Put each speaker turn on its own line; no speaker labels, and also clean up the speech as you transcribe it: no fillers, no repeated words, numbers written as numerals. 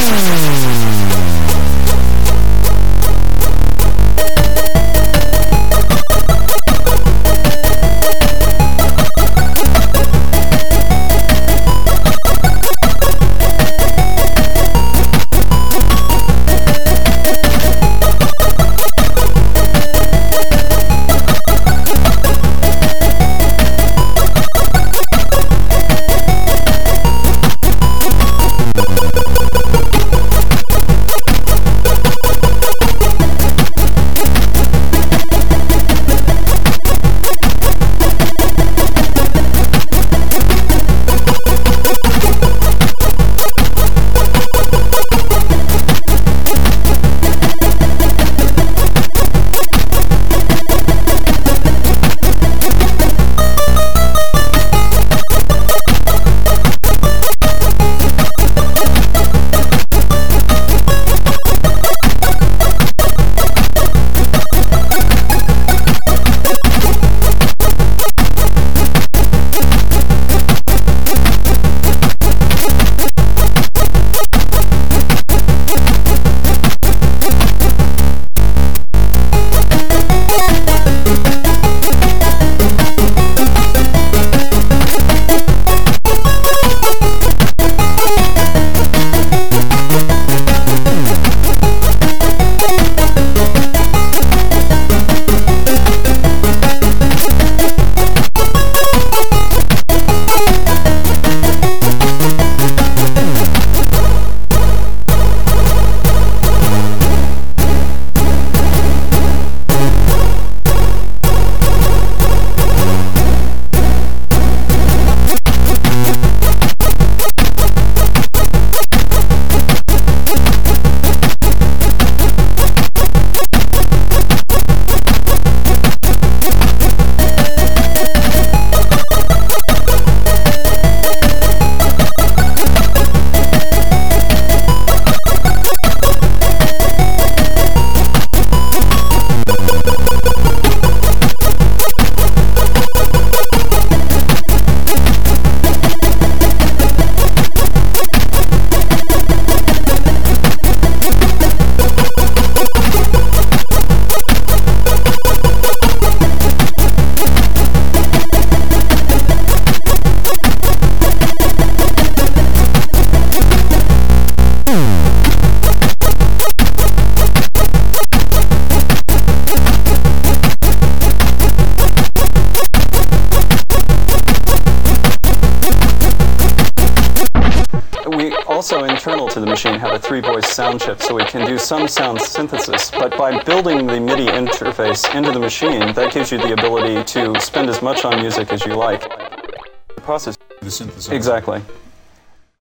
Also internal to the machine have a 3-voice sound chip, so we can do some sound synthesis. But by building the MIDI interface into the machine, that gives you the ability to spend as much on music as you like. The process.
The synthesizer.
Exactly.